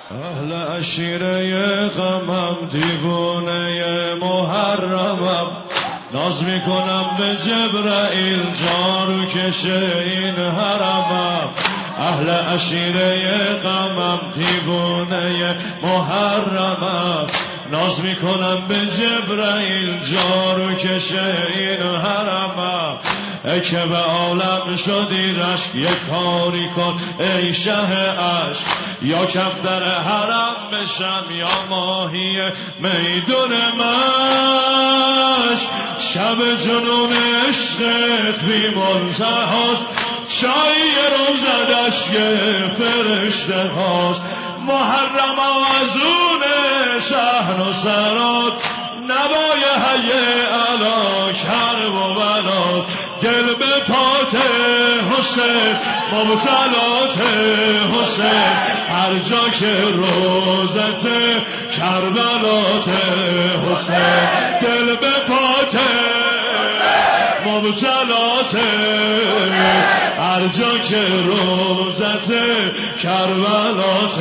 اهل عشیره غمم، دیوونه محرمم، ناز میکنم به جبرائیل جارو کشه این حرمم. اهل عشیره غمم، دیوونه محرمم، ناز میکنم به جبرائیل جارو کشه این حرمم. ای که به عالم شدی رشک، یک کاری کن ای شه عشق، یا کفتر حرم بشم یا ماهی میدون مشک. شب جنون عشقت بی منتهاست، چای روزدش که فرشته هاست. محرم آزون شهر و سرات، نوای حی علا کرب و بلات. دل به پات حسین، مبتلات حسین، هر جا که روزت کربلات حسین. دل به پات مبتلات، هر جا که روزت کربلات.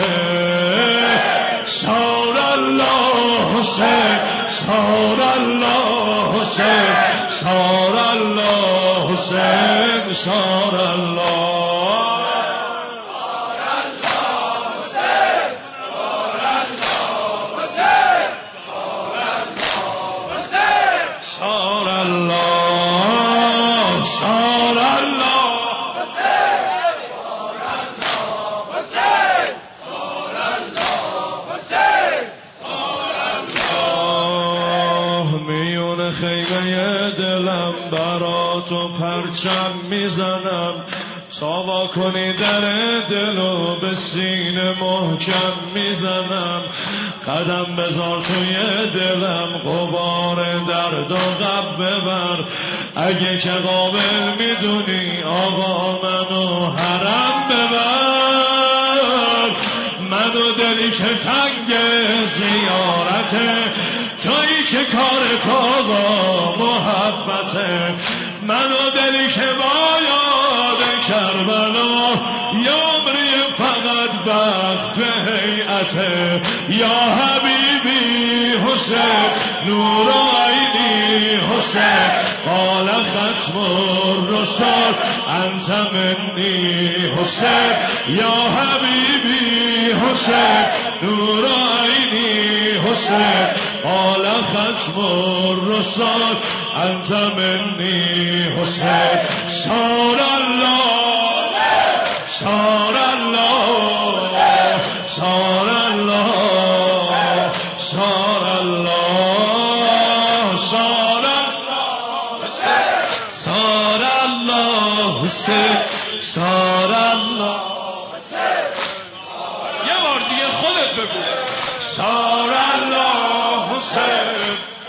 سار الله حسین، سار الله حسین، سار الله حسین، سار الله. سار الله، سار الله، میون خیمه دلم براتو پرچم میزنم، تا وا کنی در دلو به سینه محکم میزنم. قدم بذار توی دلم، غبار درد و غم ببر. اگه که قابل میدونی آقا منو حرم ببر. منو دلی که تنگ زیارته، تویی که کارت آقا محبته. منو دلی که با یاد کربلا، یامری فقط وقف هیئته. یا حبیبی حسین، نور عینی حسین، قال ختم الرسل انت منی حسین. یا حبیبی حسین، نور عینی حسین، قال ختم الرسل انت منی حسین. سار الله، سار الله، سار الله، سار الله، سار الله، سار الله حسین، سار الله. یه بار دیگه خودت بگو. سار الله حسین،